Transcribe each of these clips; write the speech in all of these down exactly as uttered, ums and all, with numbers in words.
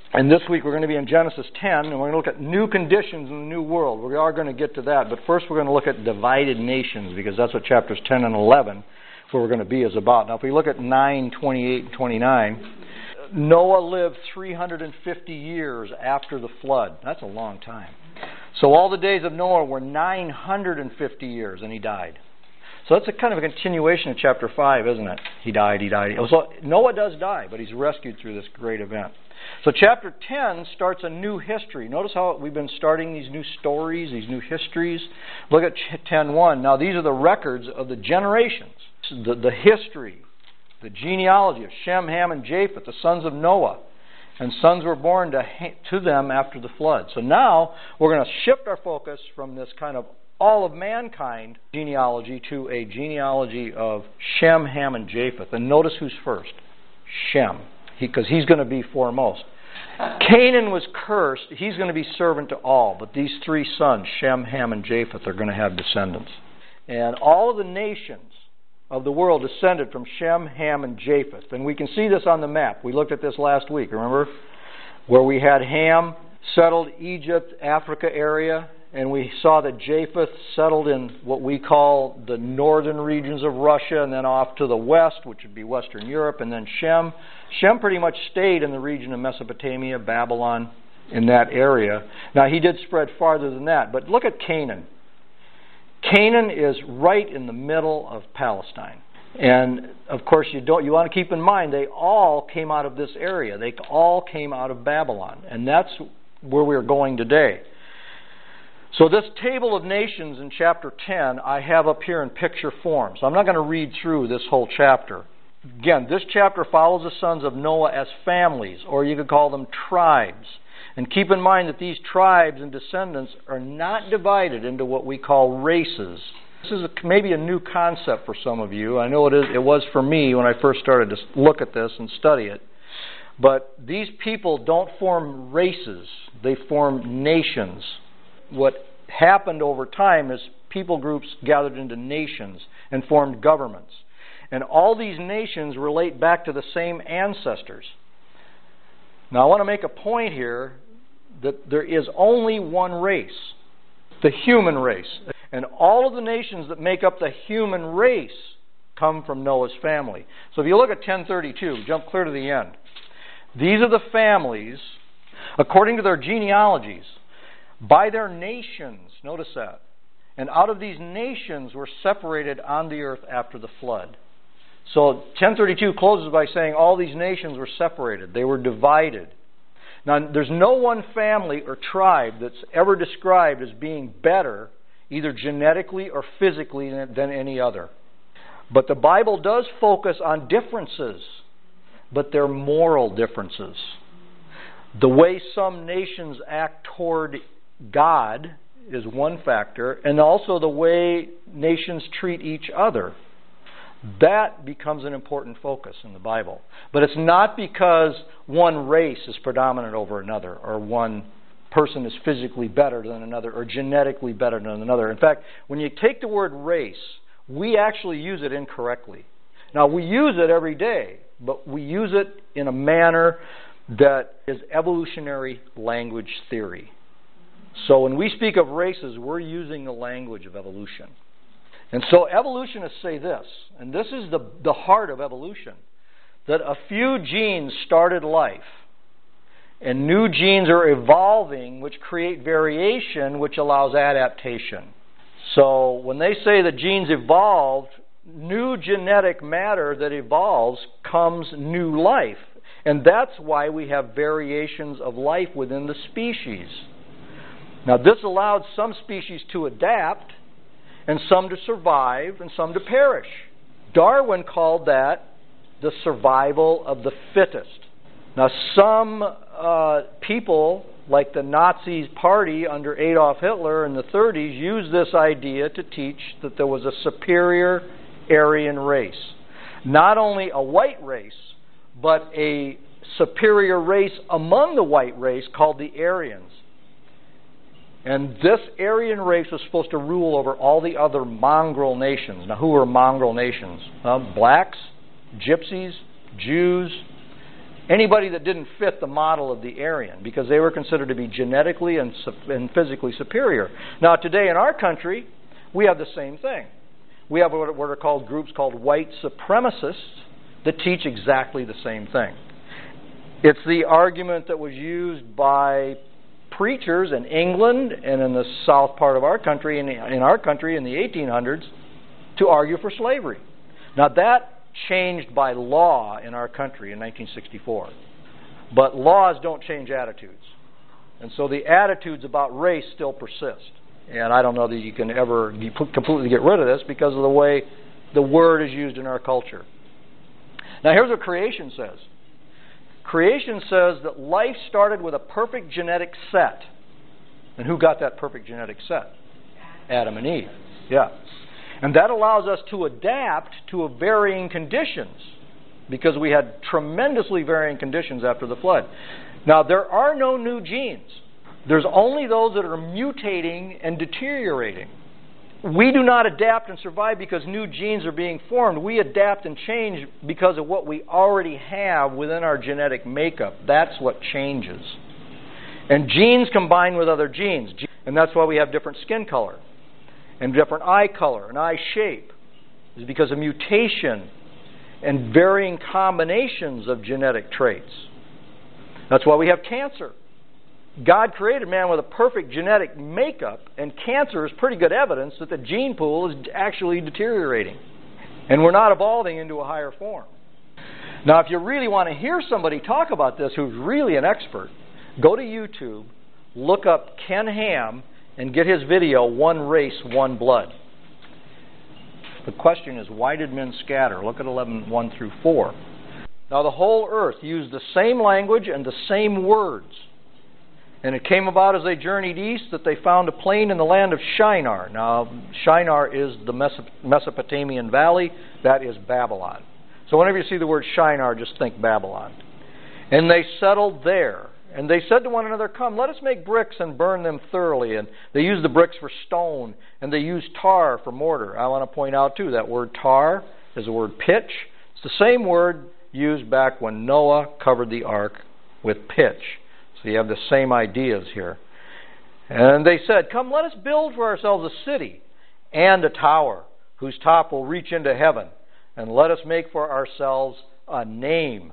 And this week we're going to be in Genesis ten, and we're going to look at new conditions in the new world. We are going to get to that, but first we're going to look at divided nations, because that's what chapters ten and eleven, where we're going to be, is about. Now if we look at nine, twenty-eight, and twenty-nine, Noah lived three hundred fifty years after the flood. That's a long time. So all the days of Noah were nine hundred fifty years, and he died. So that's a kind of a continuation of chapter five, isn't it? He died, he died. So Noah does die, but he's rescued through this great event. So chapter ten starts a new history. Notice how we've been starting these new stories, these new histories. Look at ten one. Now these are the records of the generations, the, the history, the genealogy of Shem, Ham, and Japheth, the sons of Noah. And sons were born to, to them after the flood. So now we're going to shift our focus from this kind of all of mankind genealogy to a genealogy of Shem, Ham, and Japheth. And notice who's first. Shem. Because he, he's going to be foremost. Canaan was cursed. He's going to be servant to all. But these three sons, Shem, Ham, and Japheth, are going to have descendants. And all of the nations of the world descended from Shem, Ham, and Japheth. And we can see this on the map. We looked at this last week, remember? Where we had Ham settled Egypt, Africa area, and we saw that Japheth settled in what we call the northern regions of Russia, and then off to the west, which would be Western Europe, and then Shem. Shem pretty much stayed in the region of Mesopotamia, Babylon, in that area. Now, he did spread farther than that, but look at Canaan. Canaan is right in the middle of Palestine. And, of course, you don't. You want to keep in mind, they all came out of this area. They all came out of Babylon. And that's where we're going today. So this table of nations in chapter ten, I have up here in picture form. So I'm not going to read through this whole chapter. Again, this chapter follows the sons of Noah as families, or you could call them tribes. And keep in mind that these tribes and descendants are not divided into what we call races. This is a, maybe a new concept for some of you. I know it is. It was for me when I first started to look at this and study it. But these people don't form races. They form nations. What happened over time is people groups gathered into nations and formed governments. And all these nations relate back to the same ancestors. Now I want to make a point here that there is only one race, the human race. And all of the nations that make up the human race come from Noah's family. So if you look at ten thirty-two, jump clear to the end. These are the families, according to their genealogies, by their nations. Notice that. And out of these nations were separated on the earth after the flood. So ten thirty-two closes by saying all these nations were separated. They were divided. Now, there's no one family or tribe that's ever described as being better, either genetically or physically, than any other. But the Bible does focus on differences, but they're moral differences. The way some nations act toward God is one factor, and also the way nations treat each other. That becomes an important focus in the Bible. But it's not because one race is predominant over another, or one person is physically better than another, or genetically better than another. In fact, when you take the word race, we actually use it incorrectly. Now, we use it every day, but we use it in a manner that is evolutionary language theory. So when we speak of races, we're using the language of evolution. And so evolutionists say this, and this is the, the heart of evolution, that a few genes started life, and new genes are evolving, which create variation, which allows adaptation. So when they say that genes evolved, new genetic matter that evolves comes new life. And that's why we have variations of life within the species. Now this allowed some species to adapt, and some to survive, and some to perish. Darwin called that the survival of the fittest. Now some uh, people, like the Nazi Party under Adolf Hitler in the thirties, used this idea to teach that there was a superior Aryan race. Not only a white race, but a superior race among the white race called the Aryans. And this Aryan race was supposed to rule over all the other mongrel nations. Now, who were mongrel nations? Uh, blacks, gypsies, Jews, Anybody that didn't fit the model of the Aryan, because they were considered to be genetically and, and physically superior. Now, today in our country, we have the same thing. We have what are called groups called white supremacists that teach exactly the same thing. It's the argument that was used by preachers in England and in the south part of our country, in, in our country in the eighteen hundreds, to argue for slavery. Now that changed by law in our country in nineteen sixty-four. But laws don't change attitudes. And so the attitudes about race still persist. And I don't know that you can ever completely get rid of this because of the way the word is used in our culture. Now here's what creation says. Creation says that life started with a perfect genetic set. And who got that perfect genetic set? Adam and Eve. Yeah. And that allows us to adapt to a varying conditions because we had tremendously varying conditions after the flood. Now, there are no new genes. There's only those that are mutating and deteriorating. We do not adapt and survive because new genes are being formed. We adapt and change because of what we already have within our genetic makeup. That's what changes. And genes combine with other genes. And that's why we have different skin color and different eye color and eye shape. It's because of mutation and varying combinations of genetic traits. That's why we have cancer. God created man with a perfect genetic makeup, and cancer is pretty good evidence that the gene pool is actually deteriorating. And we're not evolving into a higher form. Now, if you really want to hear somebody talk about this who's really an expert, go to YouTube, look up Ken Ham, and get his video, One Race, One Blood. The question is, why did men scatter? Look at eleven, one through four. Now, the whole earth used the same language and the same words. And it came about as they journeyed east that they found a plain in the land of Shinar. Now, Shinar is the Mesopotamian valley. That is Babylon. So whenever you see the word Shinar, just think Babylon. And they settled there. And they said to one another, "Come, let us make bricks and burn them thoroughly." And they used the bricks for stone, and they used tar for mortar. I want to point out, too, that word tar is the word pitch. It's the same word used back when Noah covered the ark with pitch. So you have the same ideas here. And they said, "Come, let us build for ourselves a city and a tower whose top will reach into heaven. And let us make for ourselves a name,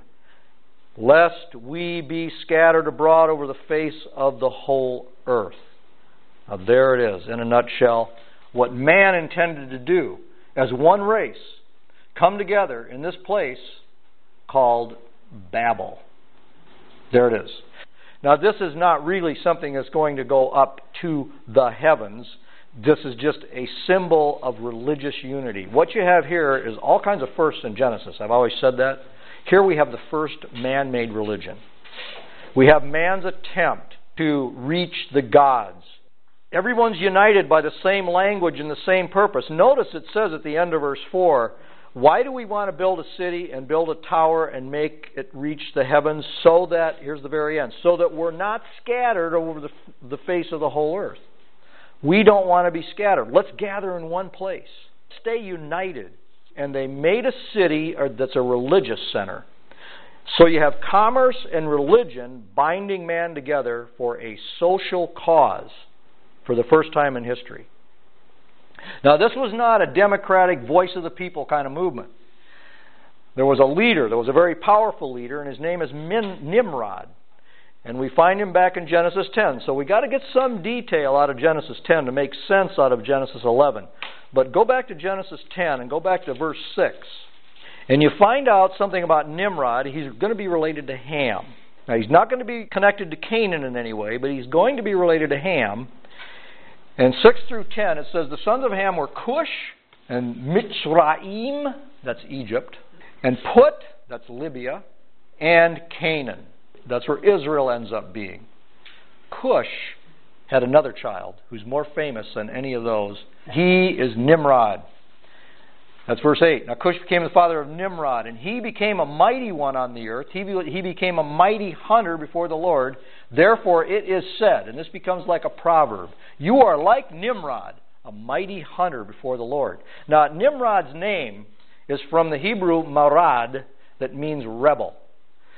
lest we be scattered abroad over the face of the whole earth." Now there it is, in a nutshell, what man intended to do as one race, come together in this place called Babel. There it is. Now, this is not really something that's going to go up to the heavens. This is just a symbol of religious unity. What you have here is all kinds of firsts in Genesis. I've always said that. Here we have the first man-made religion. We have man's attempt to reach the gods. Everyone's united by the same language and the same purpose. Notice it says at the end of verse four, why do we want to build a city and build a tower and make it reach the heavens so that, here's the very end, so that we're not scattered over the, the face of the whole earth. We don't want to be scattered. Let's gather in one place. Stay united. And they made a city that's a religious center. So you have commerce and religion binding man together for a social cause for the first time in history. Now, this was not a democratic voice of the people kind of movement. There was a leader, there was a very powerful leader, and his name is Min- Nimrod. And we find him back in Genesis ten. So we got to get some detail out of Genesis ten to make sense out of Genesis eleven. But go back to Genesis ten and go back to verse six. And you find out something about Nimrod. He's going to be related to Ham. Now, he's not going to be connected to Canaan in any way, but he's going to be related to Ham. And six through ten, it says, the sons of Ham were Cush and Mitzrayim, that's Egypt, and Put, that's Libya, and Canaan. That's where Israel ends up being. Cush had another child who's more famous than any of those. He is Nimrod. That's verse eight. Now Cush became the father of Nimrod, and he became a mighty one on the earth. He, he became a mighty hunter before the Lord. Therefore it is said, and this becomes like a proverb, you are like Nimrod, a mighty hunter before the Lord. Now Nimrod's name is from the Hebrew marad, that means rebel.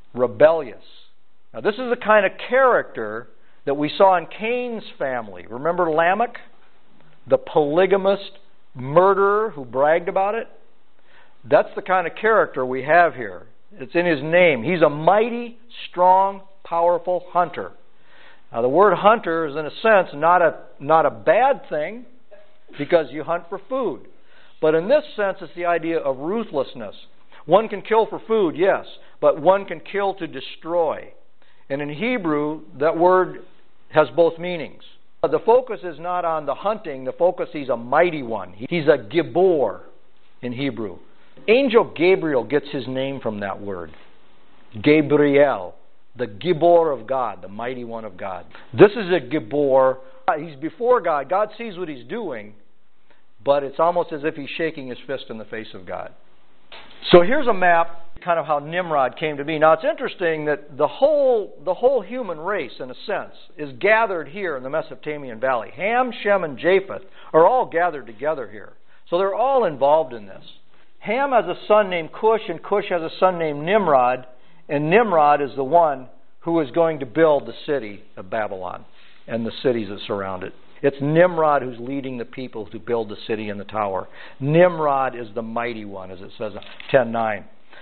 rebellious. Now this is the kind of character that we saw in Cain's family. Remember Lamech, the polygamist murderer who bragged about it? That's the kind of character we have here. It's in his name. He's a mighty, strong, powerful hunter. Now the word hunter is in a sense not a not a bad thing because you hunt for food. But in this sense it's the idea of ruthlessness. One can kill for food, yes, but one can kill to destroy. And in Hebrew, that word has both meanings. The focus is not on the hunting. The focus, he's a mighty one. He's a Gibor in Hebrew. Angel Gabriel gets his name from that word. Gabriel, the Gibor of God, the mighty one of God. This is a Gibor. He's before God. God sees what he's doing, but it's almost as if he's shaking his fist in the face of God. So here's a map, kind of how Nimrod came to be. Now it's interesting that the whole the whole human race, in a sense, is gathered here in the Mesopotamian Valley. Ham, Shem, and Japheth are all gathered together here. So they're all involved in this. Ham has a son named Cush, and Cush has a son named Nimrod, and Nimrod is the one who is going to build the city of Babylon and the cities that surround it. It's Nimrod who's leading the people to build the city and the tower. Nimrod is the mighty one, as it says in ten nine.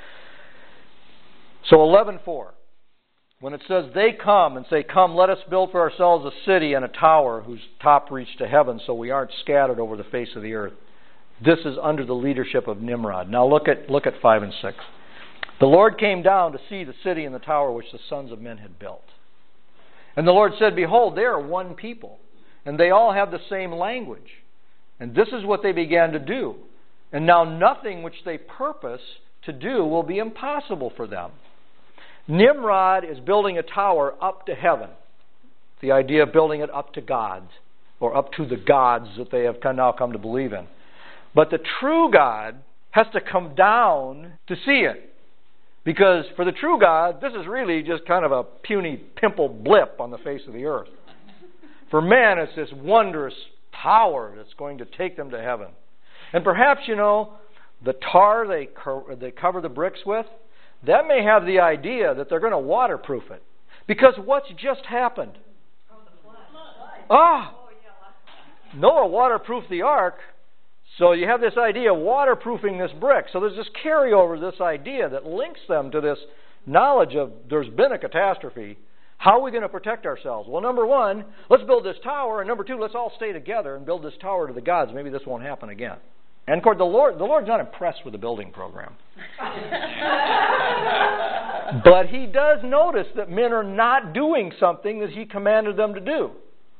So eleven four, when it says they come and say, "Come, let us build for ourselves a city and a tower whose top reach to heaven, so we aren't scattered over the face of the earth." This is under the leadership of Nimrod. Now look at look at five and six. The Lord came down to see the city and the tower which the sons of men had built. And the Lord said, "Behold, they are one people, and they all have the same language. And this is what they began to do. And now nothing which they purpose to do will be impossible for them." Nimrod is building a tower up to heaven. The idea of building it up to God, or up to the gods that they have now come to believe in. But the true God has to come down to see it. Because for the true God, this is really just kind of a puny pimple blip on the face of the earth. For man, it's this wondrous tower that's going to take them to heaven. And perhaps, you know, the tar they, co- they cover the bricks with, that may have the idea that they're going to waterproof it. Because what's just happened? Ah! Noah waterproofed the ark, so you have this idea of waterproofing this brick. So there's this carryover, this idea that links them to this knowledge of there's been a catastrophe. How are we going to protect ourselves? Well, number one, let's build this tower, and number two, let's all stay together and build this tower to the gods. Maybe this won't happen again. And of course, the Lord, the Lord's not impressed with the building program. But He does notice that men are not doing something that He commanded them to do.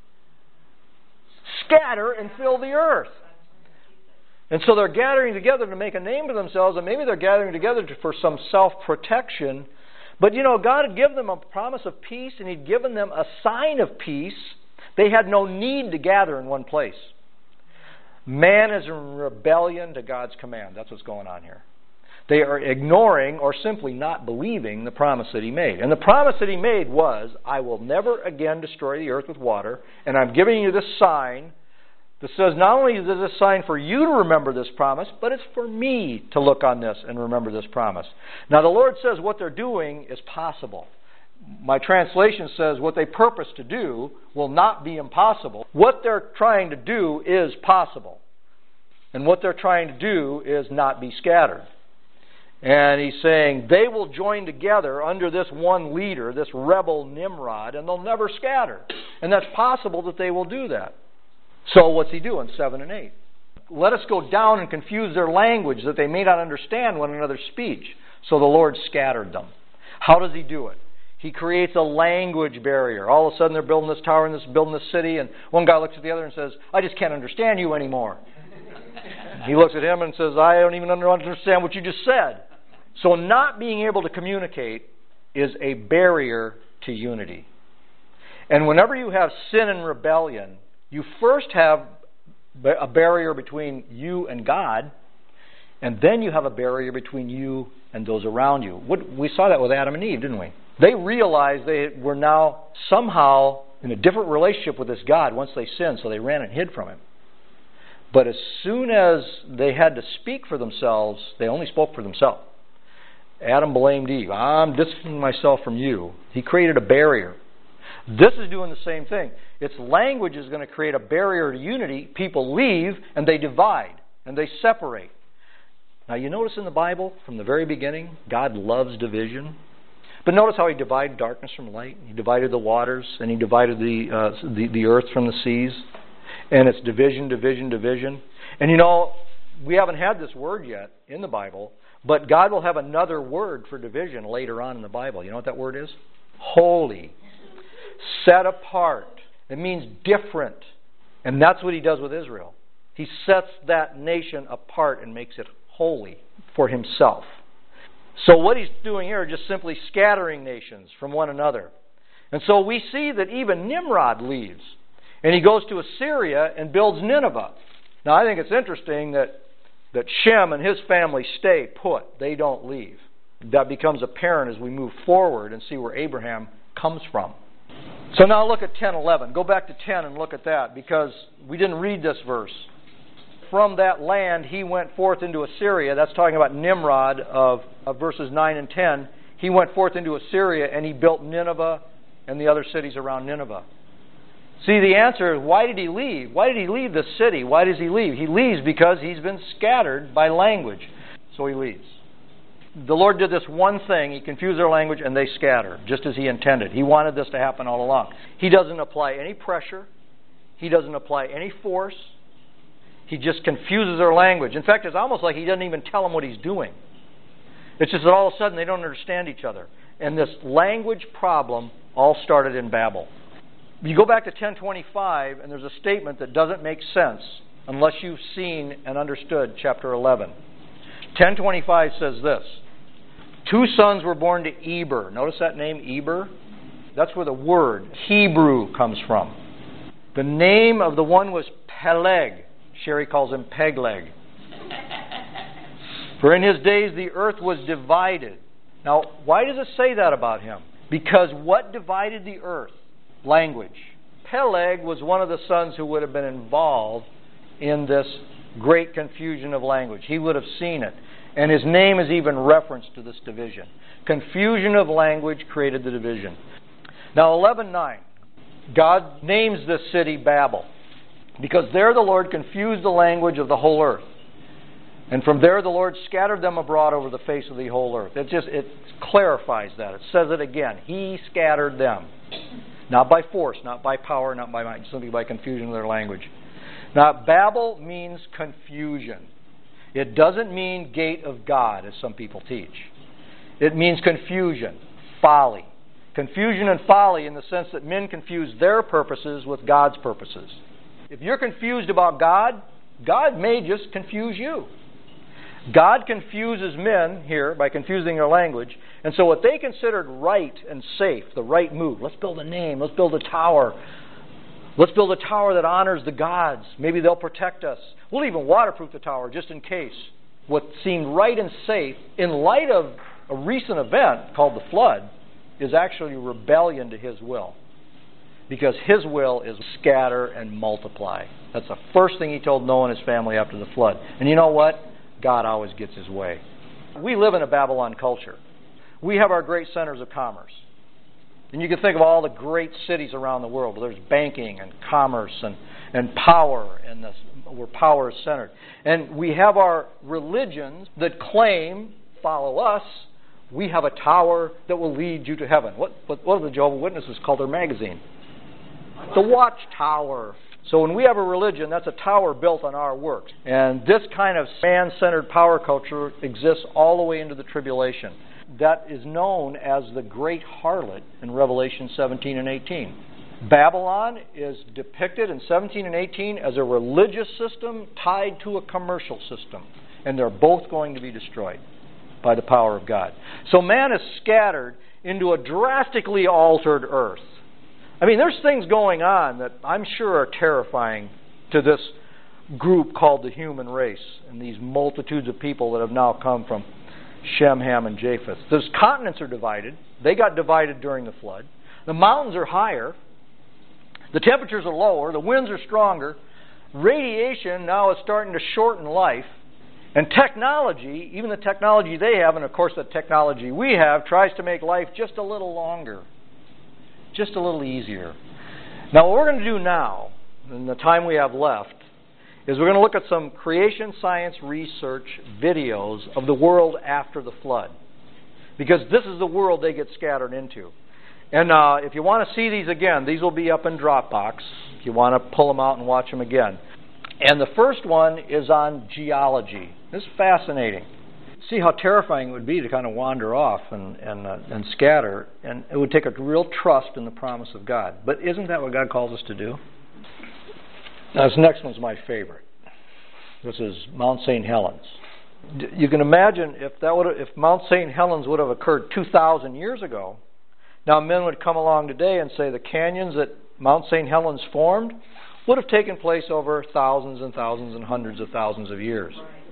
Scatter and fill the earth. And so they're gathering together to make a name for themselves, and maybe they're gathering together to, for some self-protection. But, you know, God had given them a promise of peace, and He'd given them a sign of peace. They had no need to gather in one place. Man is in rebellion to God's command. That's what's going on here. They are ignoring or simply not believing the promise that He made. And the promise that He made was, I will never again destroy the earth with water, and I'm giving you this sign that says not only is this a sign for you to remember this promise, but it's for me to look on this and remember this promise. Now the Lord says what they're doing is possible. My translation says what they purpose to do will not be impossible. What they're trying to do is possible. And what they're trying to do is not be scattered. And He's saying they will join together under this one leader, this rebel Nimrod, and they'll never scatter. And that's possible that they will do that. So what's He doing? Seven and eight. Let us go down and confuse their language that they may not understand one another's speech. So the Lord scattered them. How does He do it? He creates a language barrier. All of a sudden they're building this tower and this building this city, and one guy looks at the other and says, I just can't understand you anymore. He looks at him and says, I don't even understand what you just said. So not being able to communicate is a barrier to unity. And whenever you have sin and rebellion, you first have a barrier between you and God, and then you have a barrier between you and those around you. What, we saw that with Adam and Eve, didn't we? They realized they were now somehow in a different relationship with this God once they sinned, so they ran and hid from Him. But as soon as they had to speak for themselves, they only spoke for themselves. Adam blamed Eve. I'm distancing myself from you. He created a barrier. This is doing the same thing. Its language is going to create a barrier to unity. People leave and they divide and they separate. Now you notice in the Bible, from the very beginning, God loves division. But notice how He divided darkness from light. He divided the waters and He divided the, uh, the, the earth from the seas. And it's division, division, division. And you know, we haven't had this word yet in the Bible, but God will have another word for division later on in the Bible. You know what that word is? Holy. Set apart. It means different. And that's what He does with Israel. He sets that nation apart and makes it holy for Himself. So what He's doing here is just simply scattering nations from one another. And so we see that even Nimrod leaves. And he goes to Assyria and builds Nineveh. Now I think it's interesting that, that Shem and his family stay put. They don't leave. That becomes apparent as we move forward and see where Abraham comes from. So now look at ten eleven. Go back to ten and look at that, because we didn't read this verse. From that land he went forth into Assyria. That's talking about Nimrod of, of verses nine and ten. He went forth into Assyria and he built Nineveh and the other cities around Nineveh. See, the answer is, why did he leave? Why did he leave the city? Why does he leave? He leaves because he's been scattered by language. So he leaves. The Lord did this one thing. He confused their language and they scatter, just as He intended. He wanted this to happen all along. He doesn't apply any pressure. He doesn't apply any force. He just confuses their language. In fact, it's almost like He doesn't even tell them what He's doing. It's just that all of a sudden they don't understand each other. And this language problem all started in Babel. You go back to ten twenty-five, and there's a statement that doesn't make sense unless you've seen and understood chapter eleven. ten twenty-five says this: two sons were born to Eber. Notice that name, Eber? That's where the word Hebrew comes from. The name of the one was Peleg. Sherry calls him Pegleg. For in his days the earth was divided. Now, why does it say that about him? Because what divided the earth? Language. Peleg was one of the sons who would have been involved in this great confusion of language. He would have seen it. And his name is even referenced to this division. Confusion of language created the division. Now, eleven nine. God names this city Babel, because there the Lord confused the language of the whole earth. And from there the Lord scattered them abroad over the face of the whole earth. It just, it clarifies that. It says it again. He scattered them. Not by force, not by power, not by might, simply by confusion of their language. Now, Babel means confusion. It doesn't mean gate of God, as some people teach. It means confusion, folly. Confusion and folly in the sense that men confuse their purposes with God's purposes. If you're confused about God, God may just confuse you. God confuses men here by confusing their language. And so what they considered right and safe, the right move, let's build a name, let's build a tower. Let's build a tower that honors the gods. Maybe they'll protect us. We'll even waterproof the tower just in case. What seemed right and safe, in light of a recent event called the flood, is actually rebellion to His will. Because His will is scatter and multiply. That's the first thing He told Noah and his family after the flood. And you know what? God always gets His way. We live in a Babylon culture. We have our great centers of commerce. And you can think of all the great cities around the world where there's banking and commerce and, and power, and the, where power is centered. And we have our religions that claim, follow us, we have a tower that will lead you to heaven. What, what, what do the Jehovah's Witnesses call their magazine? The Watchtower. So when we have a religion, that's a tower built on our works. And this kind of man-centered power culture exists all the way into the tribulation. That is known as the great harlot in Revelation seventeen and eighteen. Babylon is depicted in seventeen and eighteen as a religious system tied to a commercial system. And they're both going to be destroyed by the power of God. So man is scattered into a drastically altered earth. I mean, there's things going on that I'm sure are terrifying to this group called the human race and these multitudes of people that have now come from Shem, Ham, and Japheth. Those continents are divided. They got divided during the flood. The mountains are higher. The temperatures are lower. The winds are stronger. Radiation now is starting to shorten life. And technology, even the technology they have, and of course the technology we have, tries to make life just a little longer, just a little easier. Now what we're going to do now, in the time we have left, is we're going to look at some creation science research videos of the world after the flood. Because this is the world they get scattered into. And uh, if you want to see these again, these will be up in Dropbox, if you want to pull them out and watch them again. And the first one is on geology. This is fascinating. See how terrifying it would be to kind of wander off and and, uh, and scatter, and it would take a real trust in the promise of God. But isn't that what God calls us to do? Now, this next one's my favorite. This is Mount Saint Helens. You can imagine if that would if Mount Saint Helens would have occurred two thousand years ago. Now, men would come along today and say the canyons that Mount Saint Helens formed would have taken place over thousands and thousands and hundreds of thousands of years.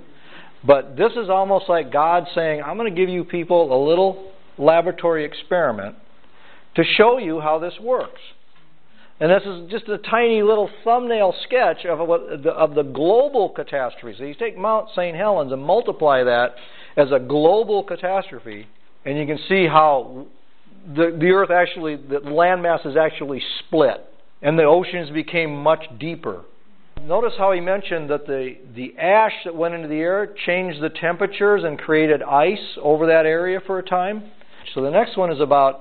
But this is almost like God saying, I'm going to give you people a little laboratory experiment to show you how this works. And this is just a tiny little thumbnail sketch of, what, the, of the global catastrophe. So you take Mount Saint Helens and multiply that as a global catastrophe, and you can see how the, the earth actually, the landmass is actually split, and the oceans became much deeper. Notice how he mentioned that the, the ash that went into the air changed the temperatures and created ice over that area for a time. So the next one is about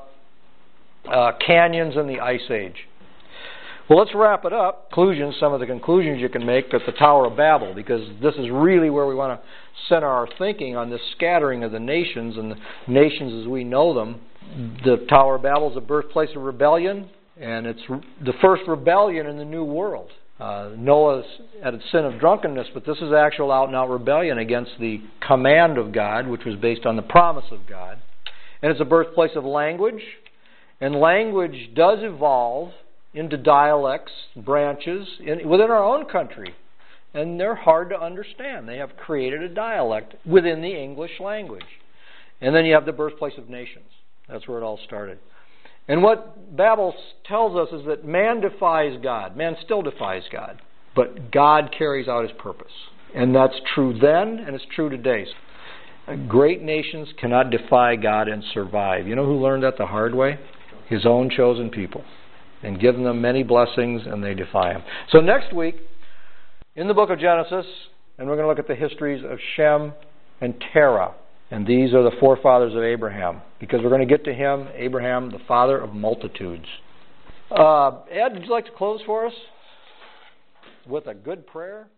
uh, canyons and the Ice Age. Well, let's wrap it up. Conclusions, some of the conclusions you can make at the Tower of Babel, because this is really where we want to center our thinking on this scattering of the nations and the nations as we know them. The Tower of Babel is the birthplace of rebellion, and it's the first rebellion in the New World. Uh, Noah had a sin of drunkenness, but this is actual out-and-out rebellion against the command of God, which was based on the promise of God. And it's a birthplace of language, and language does evolve into dialects, branches, in, within our own country. And they're hard to understand. They have created a dialect within the English language. And then you have the birthplace of nations. That's where it all started. And what Babel tells us is that man defies God. Man still defies God. But God carries out His purpose. And that's true then, and it's true today. Great nations cannot defy God and survive. You know who learned that the hard way? His own chosen people. And given them many blessings, and they defy Him. So next week, in the book of Genesis, and we're going to look at the histories of Shem and Terah. And these are the forefathers of Abraham. Because we're going to get to him, Abraham, the father of multitudes. Uh, Ed, would you like to close for us with a good prayer?